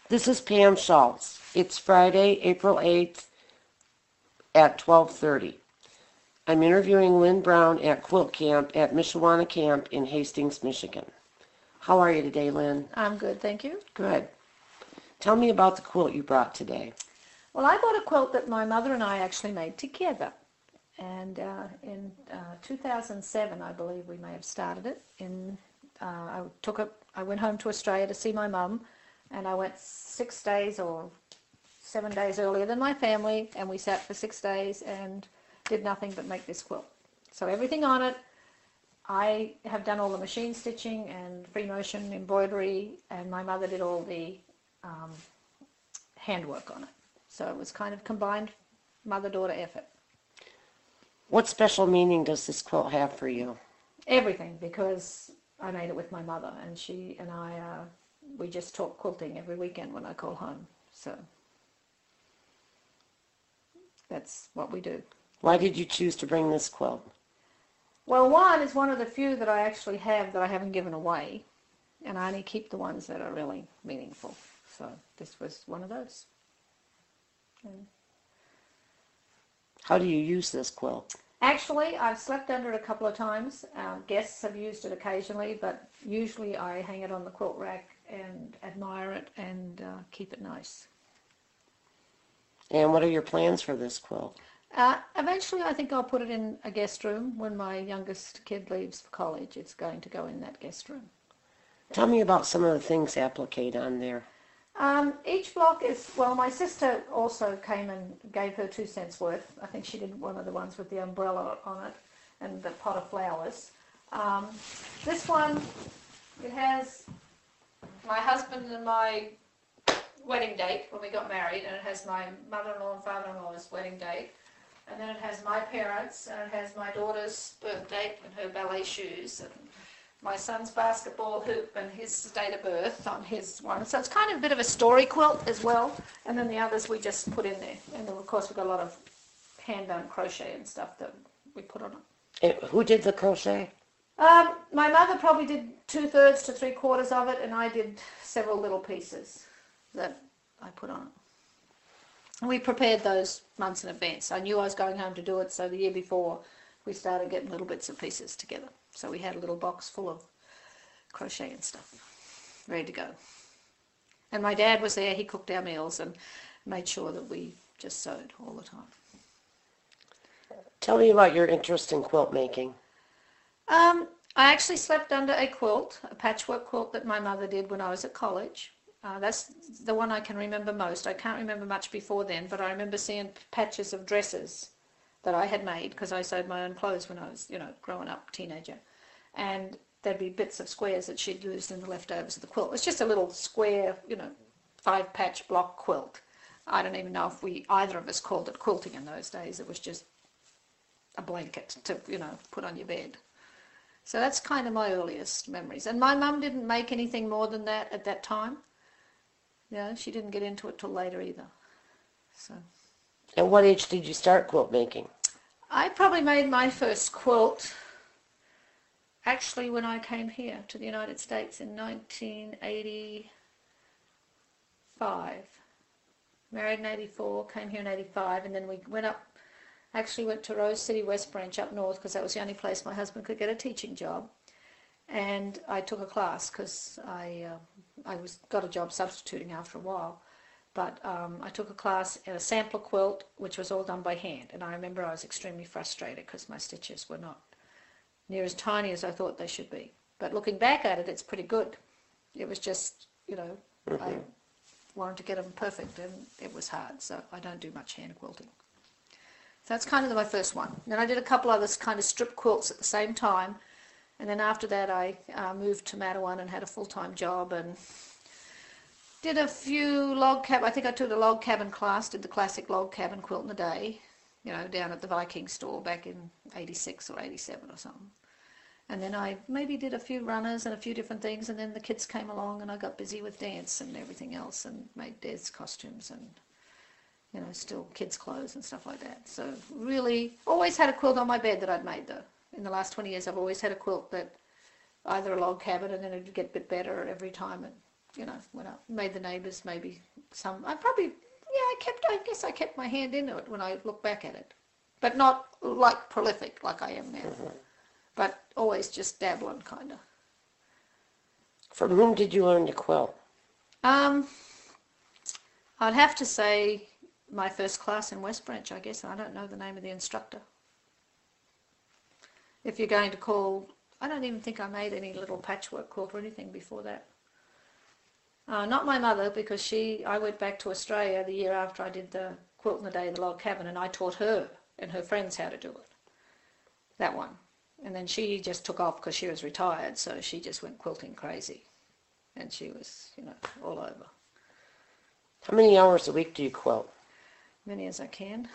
This is Pam Schultz. It's Friday, April 8th at 12:30. I'm interviewing Lynn Brown at Quilt Camp at Mishawaka Camp in Hastings, Michigan. How are you today, Lynn? I'm good, thank you. Good. Tell me about the quilt you brought today. Well, I bought a quilt that my mother and I actually made together. And in 2007, I believe we may have started it. I went home to Australia to see my mum, and I went 6 days or 7 days earlier than my family, and we sat for 6 days and did nothing but make this quilt. So everything on it, I have done all the machine stitching and free motion embroidery, and my mother did all the handwork on it. So it was kind of combined mother-daughter effort. What special meaning does this quilt have for you? Everything, because I made it with my mother, and she and I, we just talk quilting every weekend when I call home. So that's what we do. Why did you choose to bring this quilt? Well, one is one of the few that I actually have that I haven't given away, and I only keep the ones that are really meaningful. So this was one of those. How do you use this quilt? Actually, I've slept under it a couple of times. Guests have used it occasionally, but usually I hang it on the quilt rack and admire it and keep it nice. And what are your plans for this quilt? Eventually, I think I'll put it in a guest room. When my youngest kid leaves for college, it's going to go in that guest room. Tell me about some of the things appliqued on there. Each block is, well, my sister also came and gave her 2 cents worth. I think she did one of the ones with the umbrella on it and the pot of flowers. This one, it has my husband and my wedding date when we got married, and it has my mother-in-law and father-in-law's wedding date. And then it has my parents, and it has my daughter's birth date and her ballet shoes, and my son's basketball hoop and his date of birth on his one. So it's kind of a bit of a story quilt as well. And then the others we just put in there. And then, of course, we've got a lot of hand-done crochet and stuff that we put on it. Who did the crochet? My mother probably did 2/3 to 3/4 of it, and I did several little pieces that I put on it. And we prepared those months in advance. I knew I was going home to do it, so the year before we started getting little bits and pieces together. So we had a little box full of crochet and stuff, ready to go. And my dad was there. He cooked our meals and made sure that we just sewed all the time. Tell me about your interest in quilt making. I actually slept under a quilt, a patchwork quilt that my mother did when I was at college. That's the one I can remember most. I can't remember much before then, but I remember seeing patches of dresses that I had made because I sewed my own clothes when I was, growing up, teenager. And there'd be bits of squares that she'd used in the leftovers of the quilt. It's just a little square, 5-patch block quilt. I don't even know if either of us called it quilting in those days. It was just a blanket to, put on your bed. So that's kind of my earliest memories. And my mum didn't make anything more than that at that time. She didn't get into it till later either. So. At what age did you start quilt making? I probably made my first quilt actually when I came here to the United States in 1985. Married in 84, came here in 85, and then we went to Rose City, West Branch up north because that was the only place my husband could get a teaching job. And I took a class because I got a job substituting after a while. But I took a class in a sampler quilt, which was all done by hand. And I remember I was extremely frustrated because my stitches were not near as tiny as I thought they should be. But looking back at it, it's pretty good. It was just, I wanted to get them perfect, and it was hard. So I don't do much hand quilting. So that's kind of my first one. Then I did a couple other kind of strip quilts at the same time. And then after that, I moved to Mattawan and had a full-time job and did a few I think I took a log cabin class, did the classic log cabin quilt in the day, down at the Viking store back in 86 or 87 or something. And then I maybe did a few runners and a few different things, and then the kids came along and I got busy with dance and everything else and made dance costumes and, still kids' clothes and stuff like that. So really always had a quilt on my bed that I'd made though. In the last 20 years, I've always had a quilt that either a log cabin, and then it'd get a bit better every time it when I made the neighbours maybe some. I guess I kept my hand into it when I look back at it. But not like prolific like I am now. But always just dabbling, kind of. From whom did you learn to quilt? I'd have to say my first class in West Branch, I guess. I don't know the name of the instructor. If you're going to call, I don't even think I made any little patchwork quilt or anything before that. Not my mother, because I went back to Australia the year after I did the Quilt in the Day of the Log Cabin, and I taught her and her friends how to do it. That one. And then she just took off because she was retired, so she just went quilting crazy. And she was, all over. How many hours a week do you quilt? Many as I can.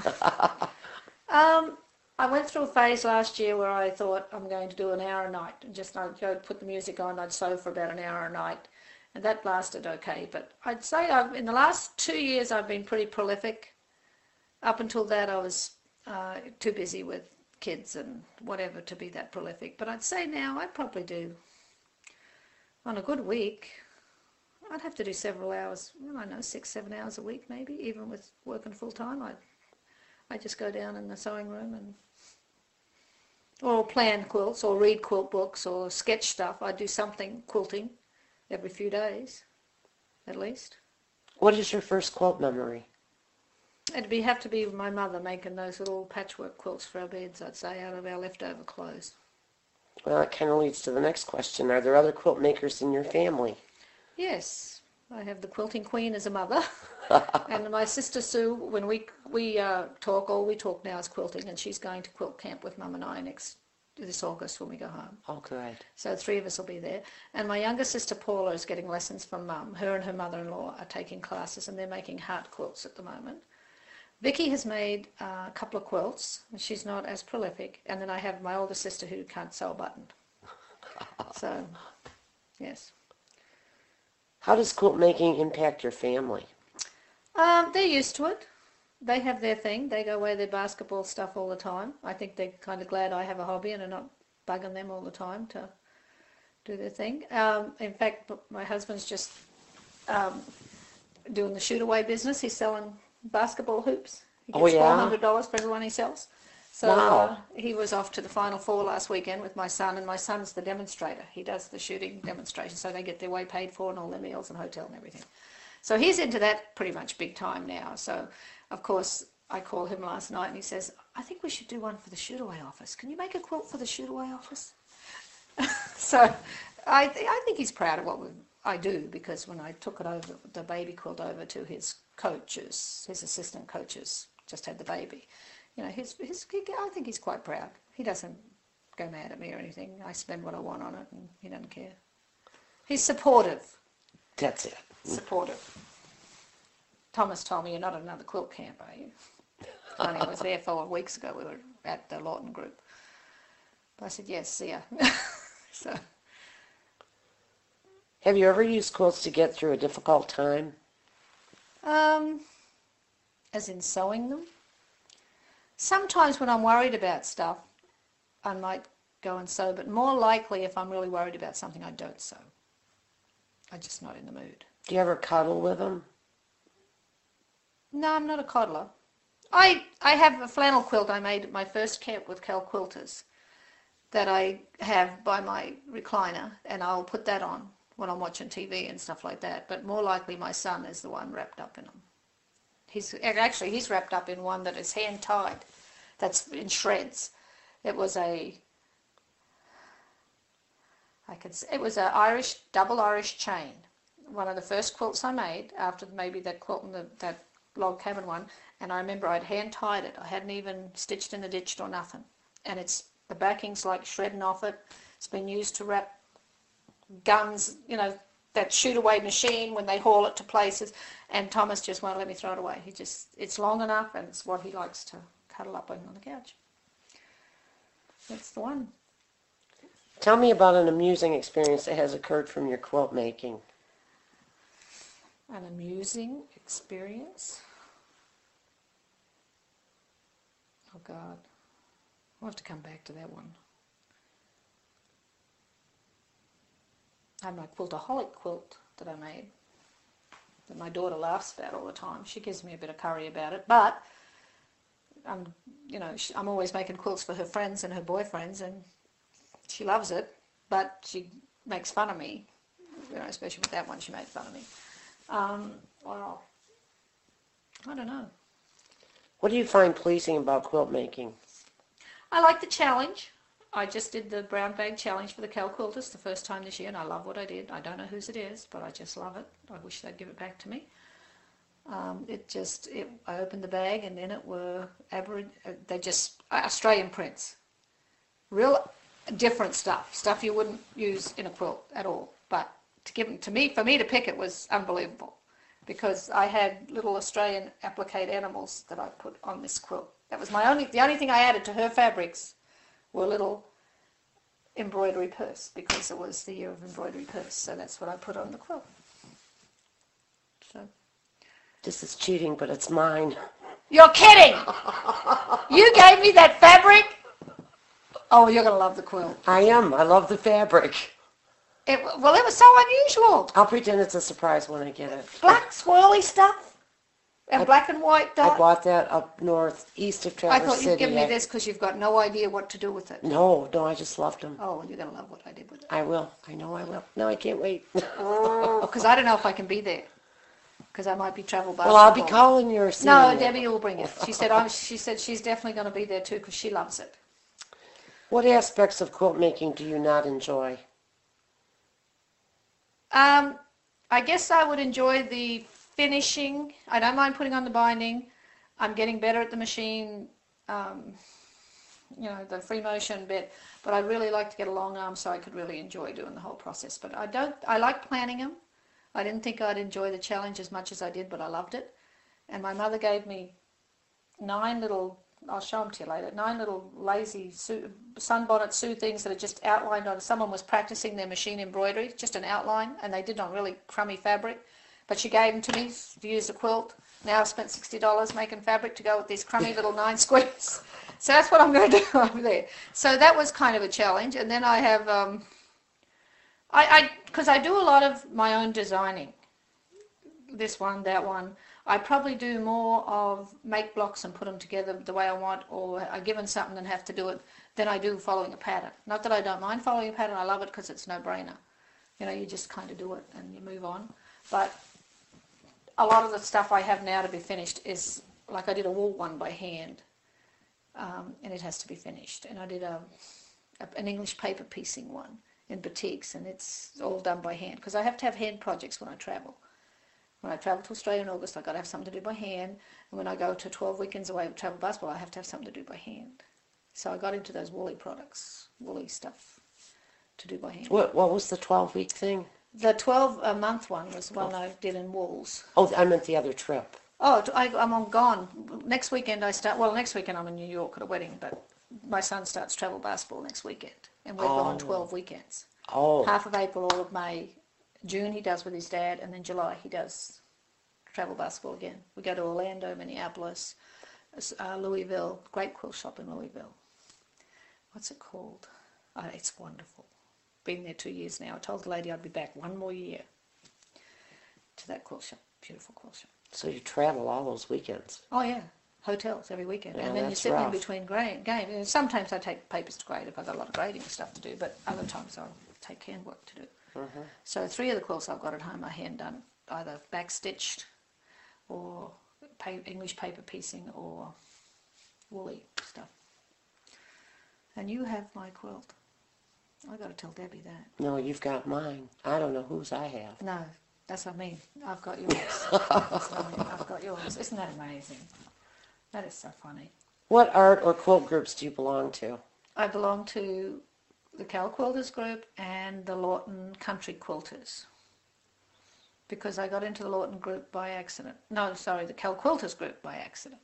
I went through a phase last year where I thought I'm going to do an hour a night. I'd go put the music on, I'd sew for about an hour a night. And that lasted okay. But I'd say in the last 2 years I've been pretty prolific. Up until that I was too busy with kids and whatever to be that prolific. But I'd say now I'd probably do, on a good week, I'd have to do several hours, I don't know, 6-7 hours a week maybe, even with working full time. I'd just go down in the sewing room or plan quilts or read quilt books or sketch stuff. I'd do something quilting every few days, at least. What is your first quilt memory? It'd have to be my mother making those little patchwork quilts for our beds, I'd say, out of our leftover clothes. Well, that kind of leads to the next question. Are there other quilt makers in your family? Yes, I have the quilting queen as a mother. And my sister Sue, when we talk, all we talk now is quilting, and she's going to quilt camp with Mum and I this August when we go home. Oh, good. So 3 of us will be there. And my younger sister Paula is getting lessons from Mum. Her and her mother-in-law are taking classes, and they're making heart quilts at the moment. Vicky has made a couple of quilts, and she's not as prolific. And then I have my older sister who can't sew a button. So, yes. How does quilt making impact your family? They're used to it. They have their thing. They go away their basketball stuff all the time. I think they're kind of glad I have a hobby and are not bugging them all the time to do their thing. In fact, my husband's just doing the shoot-away business. He's selling basketball hoops. He gets $400 for every one he sells. So wow. He was off to the Final Four last weekend with my son, and my son's the demonstrator. He does the shooting demonstration, so they get their way paid for and all their meals and hotel and everything. So he's into that pretty much big time now. So, of course, I called him last night and he says, I think we should do one for the shoot-away office. Can you make a quilt for the shoot-away office? So I think he's proud of what I do, because when I took the baby quilt over to his coaches, his assistant coaches, just had the baby, I think he's quite proud. He doesn't go mad at me or anything. I spend what I want on it and he doesn't care. He's supportive. That's it. Supportive. Thomas told me, you're not at another quilt camp, are you? Funny, I was there 4 weeks ago. We were at the Lawton group. But I said, yes, see ya. So. Have you ever used quilts to get through a difficult time? As in sewing them? Sometimes when I'm worried about stuff, I might go and sew, but more likely if I'm really worried about something, I don't sew. I'm just not in the mood. Do you ever cuddle with them? No, I'm not a coddler. I have a flannel quilt I made at my first camp with Cal Quilters that I have by my recliner, and I'll put that on when I'm watching TV and stuff like that. But more likely my son is the one wrapped up in them. He's wrapped up in one that is hand-tied, that's in shreds. It was a double Irish chain. One of the first quilts I made after maybe that quilt and that log cabin one, and I remember I'd hand-tied it. I hadn't even stitched in the ditch or nothing. And the backing's like shredding off it. It's been used to wrap guns, that shoot-away machine when they haul it to places, and Thomas just won't let me throw it away. It's long enough, and it's what he likes to cuddle up on the couch. That's the one. Tell me about an amusing experience that has occurred from your quilt making. An amusing experience? Oh, God. I'll have to come back to that one. I have my Quiltaholic quilt that I made that my daughter laughs about all the time. She gives me a bit of curry about it, but I'm always making quilts for her friends and her boyfriends, and she loves it, but she makes fun of me, especially with that one, she made fun of me. Well, I don't know. What do you find pleasing about quilt making? I like the challenge. I just did the brown bag challenge for the Cal Quilters the first time this year, and I love what I did. I don't know whose it is, but I just love it. I wish they'd give it back to me. I opened the bag, and in it were Australian prints, real different stuff you wouldn't use in a quilt at all. But for me to pick it was unbelievable, because I had little Australian applique animals that I put on this quilt. That was the only thing I added to her fabrics were little embroidery purse, because it was the year of embroidery purse. So that's what I put on the quilt. So. This is cheating, but it's mine. You're kidding! You gave me that fabric? Oh, you're going to love the quilt. I am. I love the fabric. It was so unusual. I'll pretend it's a surprise when I get it. Black swirly stuff and black and white dots. I bought that up north, east of Traverse City. I thought you'd give me this because you've got no idea what to do with it. No, I just loved them. Oh, you're going to love what I did with it. I will. I know I will. No, I can't wait. Because I don't know if I can be there. Because I might be travel basketball. Well, I'll be calling your city. No, Debbie will bring it. She said she's definitely going to be there too because she loves it. What aspects of quilt making do you not enjoy? I guess I would enjoy the finishing. I don't mind putting on the binding. I'm getting better at the machine, the free motion bit. But I'd really like to get a long arm so I could really enjoy doing the whole process. But I like planning them. I didn't think I'd enjoy the challenge as much as I did, but I loved it. And my mother gave me 9 little, I'll show them to you later, 9 little lazy sunbonnet Sue things that are just outlined on, someone was practicing their machine embroidery, just an outline, and they did on really crummy fabric. But she gave them to me to use a quilt. Now I've spent $60 making fabric to go with these crummy little 9 squares. So that's what I'm going to do over there. So that was kind of a challenge. And then I have... because I do a lot of my own designing, this one, that one. I probably do more of make blocks and put them together the way I want, or I'm given something and have to do it, than I do following a pattern. Not that I don't mind following a pattern, I love it because it's no-brainer. You just kind of do it and you move on. But a lot of the stuff I have now to be finished is, like I did a wool one by hand, and it has to be finished. And I did an English paper piecing one in batiks, and it's all done by hand because I have to have hand projects when I travel. When I travel to Australia in August, I've got to have something to do by hand, and when I go to 12 weekends away with travel basketball, I have to have something to do by hand. So I got into those woolly products, woolly stuff to do by hand. What was the 12-week thing? The 12-month one was one I did in wools. Oh, I meant the other trip. Oh, I'm gone. Next weekend next weekend I'm in New York at a wedding, but my son starts travel basketball next weekend. And we're gone 12 weekends. Oh. Half of April, all of May. June he does with his dad, and then July he does travel basketball again. We go to Orlando, Minneapolis, Louisville, great quilt shop in Louisville. What's it called? Oh, it's wonderful. Been there 2 years now. I told the lady I'd be back 1 more year to that quilt shop. Beautiful quilt shop. So you travel all those weekends? Oh, yeah. Hotels every weekend. Yeah, and then you're sitting rough. in between games. Sometimes I take papers to grade if I've got a lot of grading stuff to do, but other times I'll take handwork to do. Mm-hmm. So 3 of the quilts I've got at home are hand done, either back-stitched or English paper piecing or woolly stuff. And you have my quilt. I've got to tell Debbie that. No, you've got mine. I don't know whose I have. No, that's what I mean. I've got yours. That's what I mean. I've got yours. Isn't that amazing? That is so funny. What art or quilt groups do you belong to? I belong to the Cal Quilters group and the Lawton Country Quilters. Because I got into the Lawton group by accident. No, sorry, the Cal Quilters group by accident.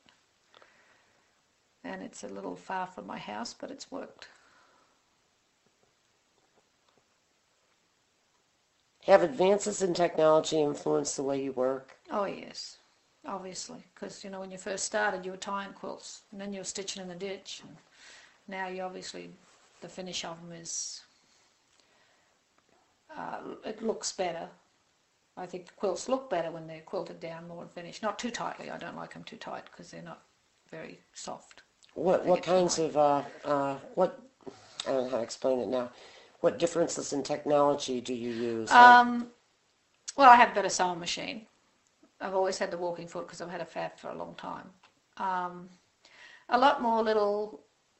And it's a little far from my house, but it's worked. Have advances in technology influenced the way you work? Oh, yes. Obviously, because when you first started you were tying quilts and then you were stitching in the ditch, and now you obviously the finish of them is it looks better. I think the quilts look better when they're quilted down more and finished. Not too tightly. I don't like them too tight because they're not very soft. What kinds of what I don't know how to explain it now. What differences in technology do you use? Well, I have a better sewing machine. I've always had the walking foot because I've had a fab for a long time. A lot more little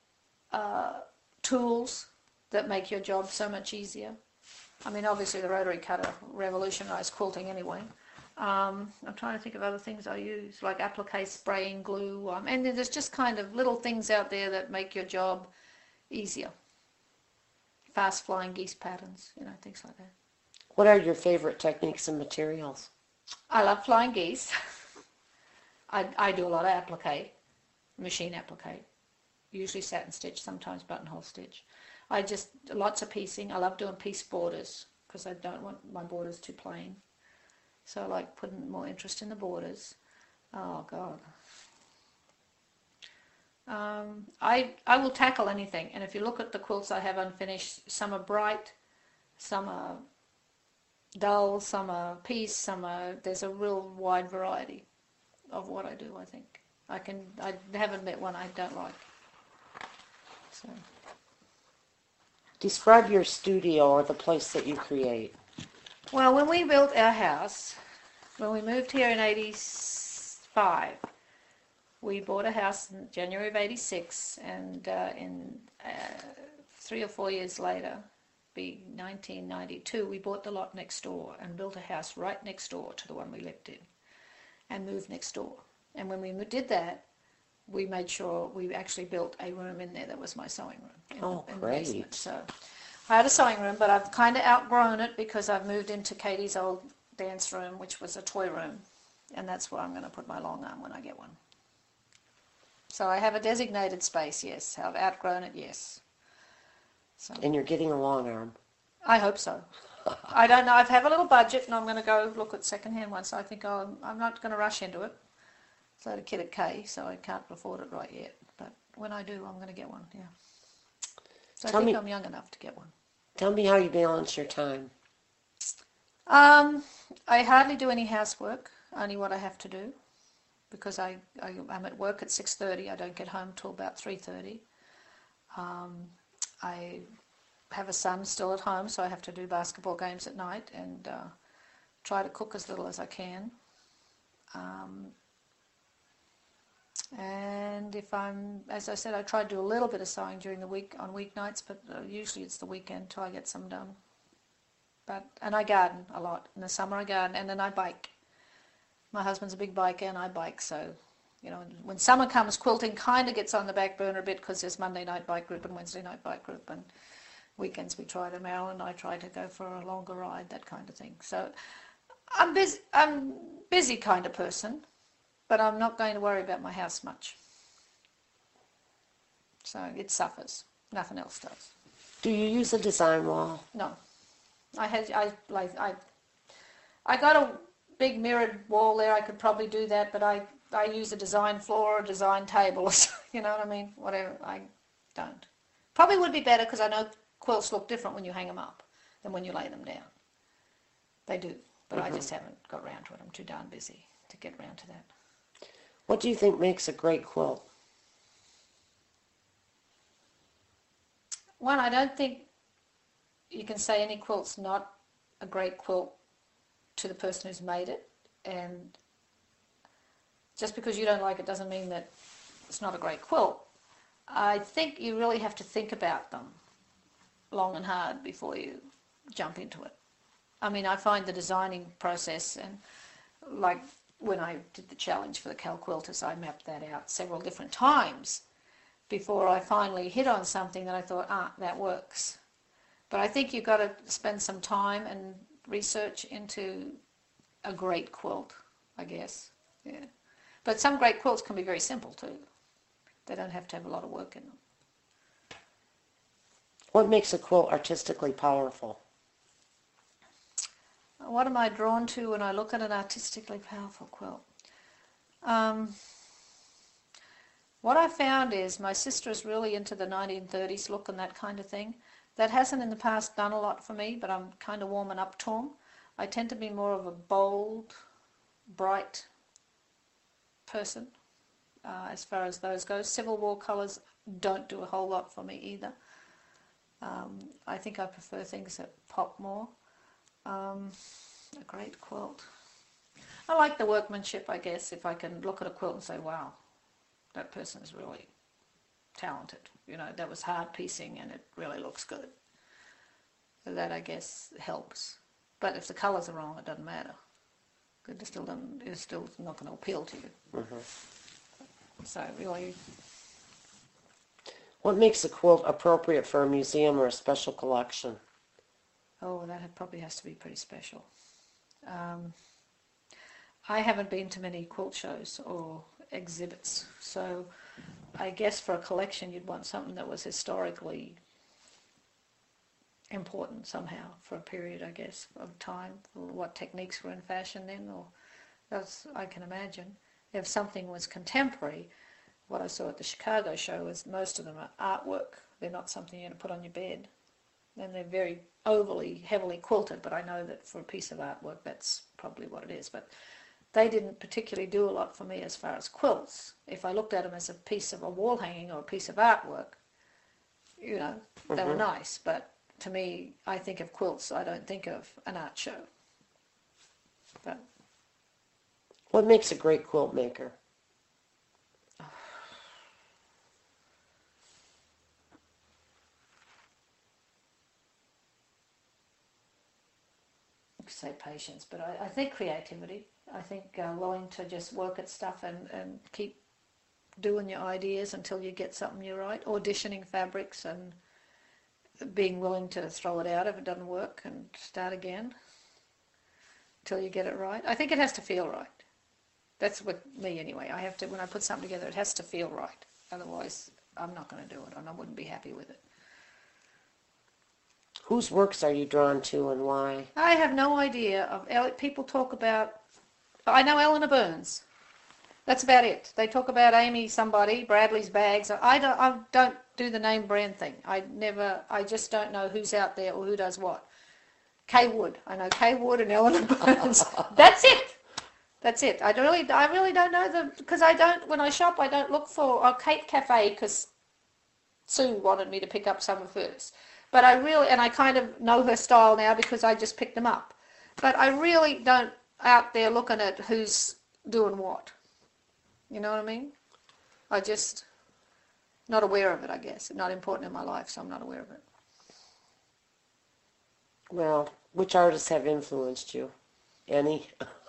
tools that make your job so much easier. I mean, obviously the rotary cutter revolutionised quilting anyway. I'm trying to think of other things I use, like applique, spraying glue, and there's just kind of little things out there that make your job easier. Fast flying geese patterns, things like that. What are your favorite techniques and materials? I love flying geese. I do a lot of applique, machine applique, usually satin stitch, sometimes buttonhole stitch. Lots of piecing. I love doing piece borders because I don't want my borders too plain. So I like putting more interest in the borders. Oh, God. I will tackle anything. And if you look at the quilts I have unfinished, some are bright, some are dull, some are piece, there's a real wide variety of what I do, I think. I haven't met one I don't like. So. Describe your studio or the place that you create. Well, when we built our house, when we moved here in 85, we bought a house in January of 86, and in 3 or 4 years later, be 1992, we bought the lot next door and built a house right next door to the one we lived in and moved next door. And when we did that, we made sure we actually built a room in there that was my sewing room in the basement. So I had a sewing room, but I've kind of outgrown it because I've moved into Katie's old dance room, which was a toy room, and that's where I'm going to put my long arm when I get one. So I have a designated space, yes. I've outgrown it, yes. So. And you're getting a long arm. I hope so. I don't know. I have a little budget, and I'm going to go look at second-hand ones. So I think I'm not going to rush into it. So I had a kid at K, so I can't afford it right yet. But when I do, I'm going to get one, yeah. So I think I'm young enough to get one. Tell me how you balance your time. I hardly do any housework, only what I have to do, because I'm at work at 6:30. I don't get home till about 3:30. I have a son still at home, so I have to do basketball games at night and try to cook as little as I can. And as I said, I try to do a little bit of sewing during the week on weeknights, but usually it's the weekend till I get some done. And I garden a lot. In the summer I garden, and then I bike. My husband's a big biker, and I bike, so, when summer comes, quilting kind of gets on the back burner a bit because there's Monday night bike group and Wednesday night bike group, and weekends we try to Maryland. I try to go for a longer ride, that kind of thing. So I'm busy kind of person. But I'm not going to worry about my house much. So it suffers. Nothing else does. Do you use a design wall? No. I got a big mirrored wall there. I could probably do that, but I use a design floor or a design table. You know what I mean? Whatever. I don't. Probably would be better because I know quilts look different when you hang them up than when you lay them down. They do. But I just haven't got around to it. I'm too darn busy to get around to that. What do you think makes a great quilt? One, I don't think you can say any quilt's not a great quilt to the person who's made it. And just because you don't like it doesn't mean that it's not a great quilt. I think you really have to think about them long and hard before you jump into it. I mean, I find the designing process, and like when I did the challenge for the Cal Quilters, I mapped that out several different times before I finally hit on something that I thought, that works. But I think you've got to spend some time and research into a great quilt, I guess. Yeah. But some great quilts can be very simple too. They don't have to have a lot of work in them. What makes a quilt artistically powerful? What am I drawn to when I look at an artistically powerful quilt? What I found is my sister is really into the 1930s look and that kind of thing, That hasn't in the past done a lot for me, but I'm kind of warming up to 'em. I tend to be more of a bold, bright person as far as those go. Civil War colours don't do a whole lot for me either. I think I prefer things that pop more. A great quilt. I like the workmanship, I guess, if I can look at a quilt and say, wow, that person is really talented. You know, that was hard piecing and it really looks good. That, I guess, helps. But if the colours are wrong, it doesn't matter. It's still not going to appeal to you. Mm-hmm. So really... What makes a quilt appropriate for a museum or a special collection? Oh, that probably has to be pretty special. I haven't been to many quilt shows or exhibits, so I guess for a collection you'd want something that was historically important somehow for a period, I guess, of time, or what techniques were in fashion then, or that's, I can imagine. If something was contemporary, what I saw at the Chicago show is most of them are artwork. They're not something you're going to put on your bed. And they're very overly, heavily quilted, but I know that for a piece of artwork that's probably what it is. But they didn't particularly do a lot for me as far as quilts. If I looked at them as a piece of a wall hanging or a piece of artwork, you know, they were nice. But to me, I think of quilts, I don't think of an art show. But what makes a great quilt maker? Say patience, but I think creativity. I think willing to just work at stuff and keep doing your ideas until you get something you right. Auditioning fabrics and being willing to throw it out if it doesn't work and start again until you get it right. I think it has to feel right. That's with me anyway. I have to, when I put something together, it has to feel right. Otherwise, I'm not going to do it and I wouldn't be happy with it. Whose works are you drawn to and why? I have no idea of people talk about. I know Eleanor Burns. That's about it. They talk about Amy somebody, Bradley's bags. I don't do the name brand thing. I just don't know who's out there or who does what. Kay Wood. I know Kay Wood and Eleanor Burns. That's it. That's it. I really don't know because when I shop, I don't look for Kate Cafe because Sue wanted me to pick up some of hers. But I kind of know her style now because I just picked them up. But I really don't out there looking at who's doing what. You know what I mean? I just not aware of it, I guess. Not important in my life, so I'm not aware of it. Well, which artists have influenced you? Any?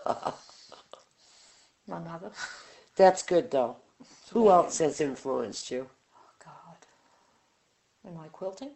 My mother. That's good, though. Who else has influenced you? Oh, God. Am I quilting?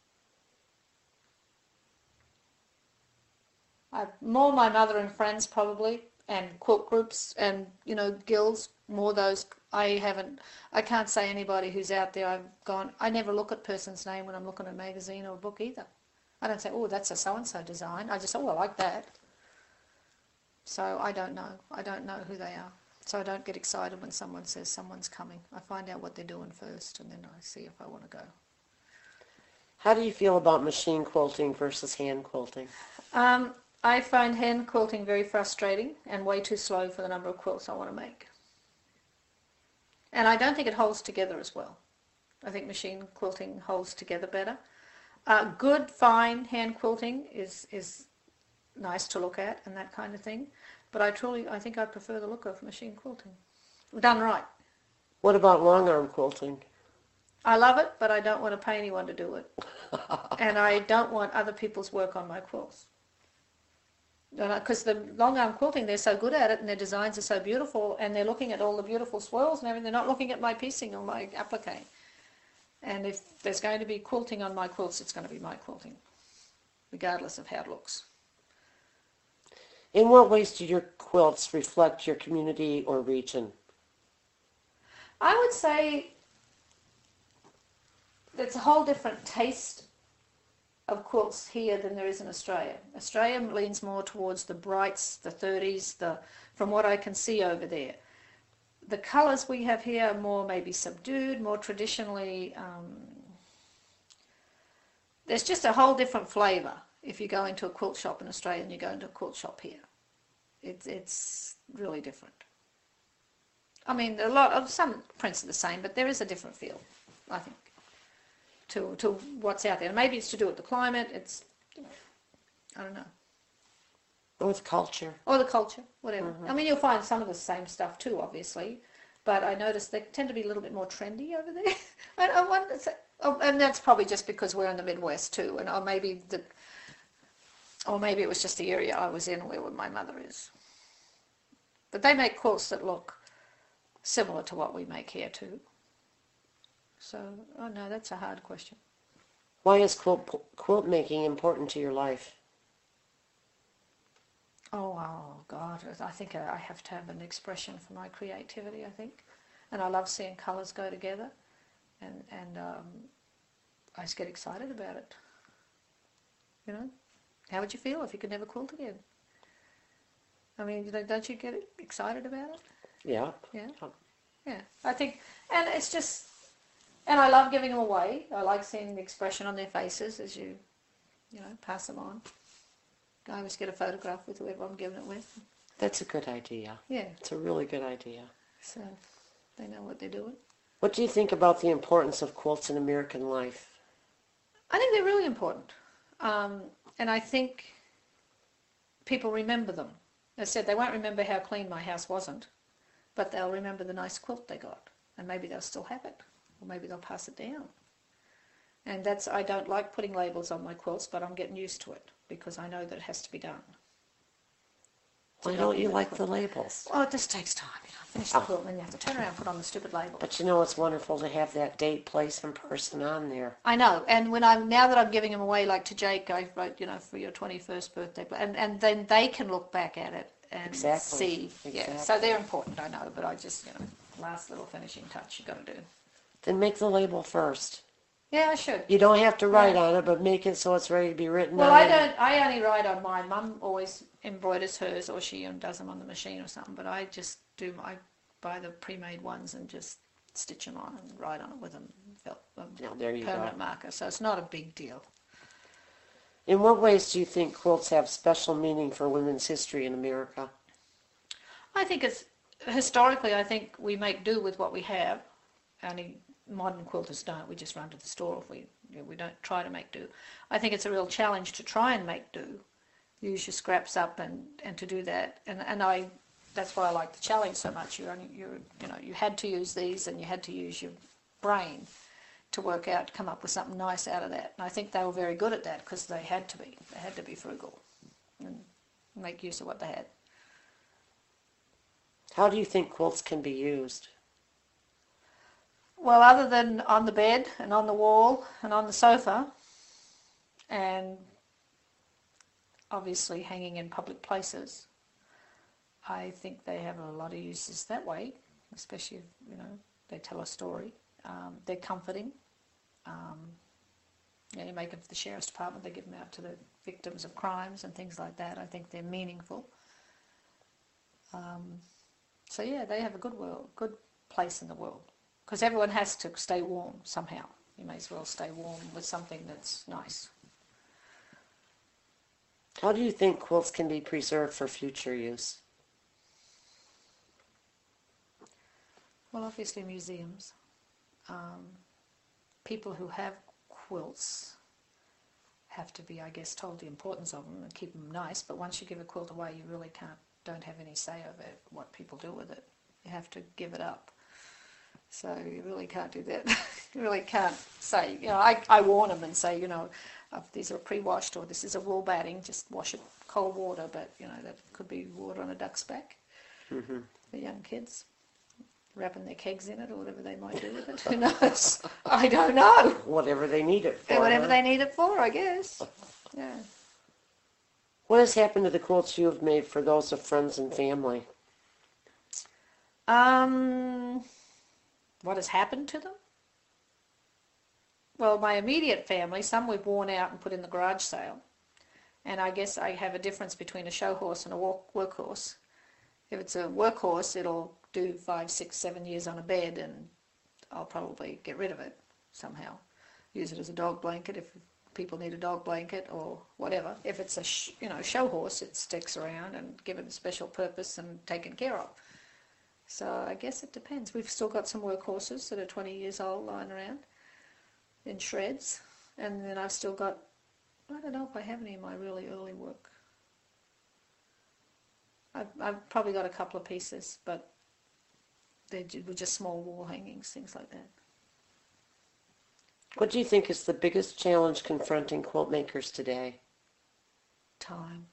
More my mother and friends probably, and quilt groups and, you know, guilds, more those. I can't say anybody who's out there I never look at a person's name when I'm looking at a magazine or a book either. I don't say, oh, that's a so-and-so design. I just say, oh, I like that. So I don't know. I don't know who they are. So I don't get excited when someone says someone's coming. I find out what they're doing first and then I see if I want to go. How do you feel about machine quilting versus hand quilting? I find hand quilting very frustrating and way too slow for the number of quilts I want to make. And I don't think it holds together as well. I think machine quilting holds together better. Good, fine hand quilting is nice to look at and that kind of thing. But I think I prefer the look of machine quilting. Done right. What about long arm quilting? I love it, but I don't want to pay anyone to do it. And I don't want other people's work on my quilts. Because the long arm quilting, they're so good at it and their designs are so beautiful and they're looking at all the beautiful swirls and everything. They're not looking at my piecing or my applique. And if there's going to be quilting on my quilts, it's going to be my quilting, regardless of how it looks. In what ways do your quilts reflect your community or region? I would say there's a whole different taste of quilts here than there is in Australia. Australia leans more towards the brights, the 30s, from what I can see over there. The colours we have here are more maybe subdued, more traditionally there's just a whole different flavour if you go into a quilt shop in Australia and you go into a quilt shop here. It's really different. I mean, a lot of some prints are the same, but there is a different feel, I think, to what's out there. And maybe it's to do with the climate. It's, I don't know. With culture. Or the culture, whatever. Mm-hmm. I mean, you'll find some of the same stuff too, obviously, but I noticed they tend to be a little bit more trendy over there. And I wonder, and that's probably just because we're in the Midwest too, and or maybe it was just the area I was in where my mother is. But they make quilts that look similar to what we make here too. So, oh no, that's a hard question. Why is quilt making important to your life? Oh God, I think I have to have an expression for my creativity, I think. And I love seeing colours go together. And I just get excited about it. You know? How would you feel if you could never quilt again? I mean, don't you get excited about it? Yeah. Yeah. Yeah. I think, and it's just, and I love giving them away. I like seeing the expression on their faces as you pass them on. I always get a photograph with whoever I'm giving it with. That's a good idea. Yeah. It's a really good idea. So they know what they're doing. What do you think about the importance of quilts in American life? I think they're really important. And I think people remember them. As I said, they won't remember how clean my house wasn't, but they'll remember the nice quilt they got. And maybe they'll still have it. Or maybe they'll pass it down. And I don't like putting labels on my quilts, but I'm getting used to it because I know that it has to be done. Why don't you like the labels? Well, it just takes time. Finish the quilt and then you have to turn around and put on the stupid label. But it's wonderful to have that date, place, and person on there. I know. And now that I'm giving them away, like to Jake, I wrote, for your 21st birthday. And then they can look back at it and see. Exactly. Yeah. So they're important, I know. But I just, last little finishing touch you got to do. Then make the label first. Yeah, I should. You don't have to write on it, but make it so it's ready to be written on. Well, I only write on mine. Mum always embroiders hers, or she does them on the machine or something. But I just I buy the pre-made ones and just stitch them on and write on it with a permanent marker. So it's not a big deal. In what ways do you think quilts have special meaning for women's history in America? I think historically, I think we make do with what we have. Only modern quilters don't. We just run to the store if we don't try to make do. I think it's a real challenge to try and make do. Use your scraps up and to do that. And that's why I like the challenge so much. You had to use these and you had to use your brain to come up with something nice out of that. And I think they were very good at that because they had to be. They had to be frugal and make use of what they had. How do you think quilts can be used? Well, other than on the bed and on the wall and on the sofa and obviously hanging in public places, I think they have a lot of uses that way, especially if, they tell a story. They're comforting. You make them for the Sheriff's Department, they give them out to the victims of crimes and things like that. I think they're meaningful. So yeah, they have a good place in the world. Because everyone has to stay warm somehow. You may as well stay warm with something that's nice. How do you think quilts can be preserved for future use? Well, obviously museums. People who have quilts have to be, I guess, told the importance of them and keep them nice. But once you give a quilt away, you really don't have any say over what people do with it. You have to give it up. So you really can't do that. You really can't say, I warn them and say, if these are pre-washed or this is a wool batting, just wash it cold water. But, that could be water on a duck's back for young kids, wrapping their kegs in it or whatever they might do with it. Who knows? I don't know. Whatever they need it for. Whatever they need it for, I guess. Yeah. What has happened to the quilts you have made for those of friends and family? What has happened to them? Well, my immediate family, some we've worn out and put in the garage sale. And I guess I have a difference between a show horse and a workhorse. If it's a workhorse, it'll do 5, 6, 7 years on a bed and I'll probably get rid of it somehow. Use it as a dog blanket if people need a dog blanket or whatever. If it's a show horse, it sticks around and given a special purpose and taken care of. So I guess it depends. We've still got some work horses that are 20 years old lying around in shreds, and then I've still got, I don't know if I have any of my really early work. I've probably got a couple of pieces, but they were just small wall hangings, things like that. What do you think is the biggest challenge confronting quilt makers today? Time.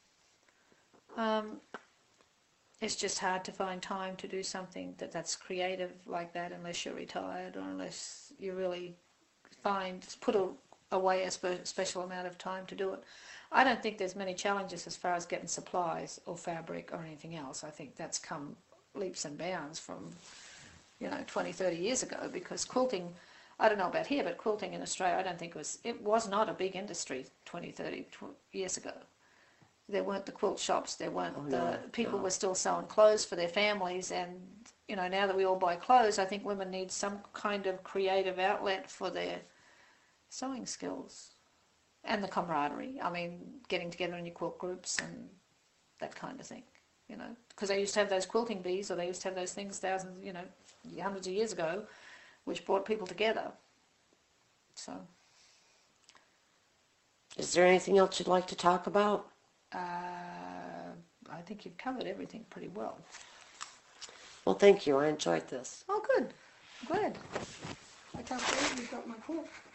It's just hard to find time to do something that's creative like that unless you're retired or unless you really put away a special amount of time to do it. I don't think there's many challenges as far as getting supplies or fabric or anything else. I think that's come leaps and bounds from 20, 30 years ago, because quilting, I don't know about here, but quilting in Australia, I don't think it was not a big industry 20, 30 years ago. There weren't the quilt shops, there weren't people were still sewing clothes for their families, and now that we all buy clothes, I think women need some kind of creative outlet for their sewing skills and the camaraderie. I mean, getting together in your quilt groups and that kind of thing, because they used to have those quilting bees, or they used to have those things hundreds of years ago, which brought people together. So, is there anything else you'd like to talk about? I think you've covered everything pretty well. Well, thank you. I enjoyed this. Oh, good. Glad. I can't believe you've got my quilt.